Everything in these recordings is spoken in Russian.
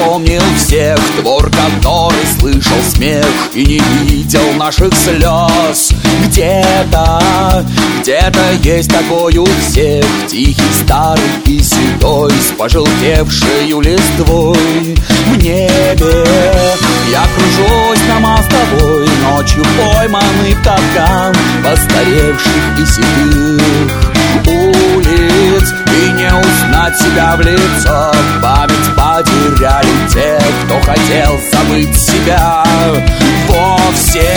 помнил всех, двор, который слышал смех и не видел наших слез. Где-то есть такой у всех, тихий, старый и седой, с пожелтевшей листвой. В небе я кружусь на мостовой, ночью пойманный в капкан постаревших и седых улиц. И не узнать себя в лицо, память потеряли те, кто хотел забыть себя вовсе.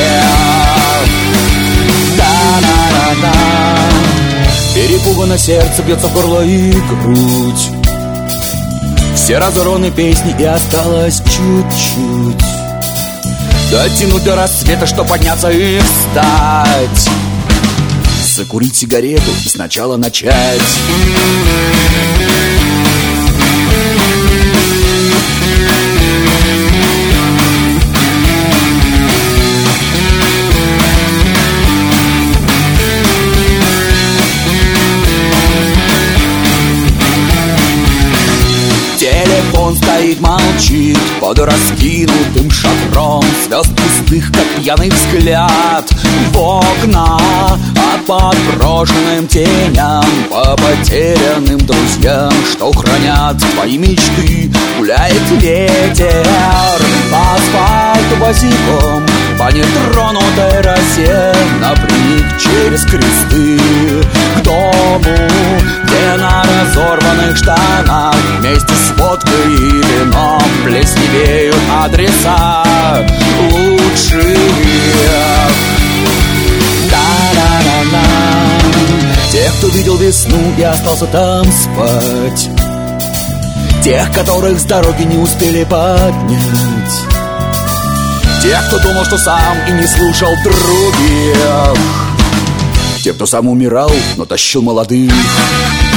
Да-да-да-да. Перепугано сердце бьется в горло и грудь. Все разорваны песни, и осталось чуть-чуть дотянуть до рассвета, чтоб подняться и встать, закурить сигарету и сначала начать. Телефон стоит, молчит под раскинутым шатром звезд пустых, как пьяный взгляд в окна. А по брошенным теням, по потерянным друзьям, что хранят твои мечты, гуляет ветер по асфальту босиком, по нетронутой росе, напрямик через кресты к дому, где на разорванных штанах вместе с водкой и вином плесневеют адреса лучших. Да-да-да-да. Тех, кто видел весну и остался там спать, тех, которых с дороги не успели поднять, тех, кто думал, что сам и не слушал других, тех, кто сам умирал, но тащил молодых.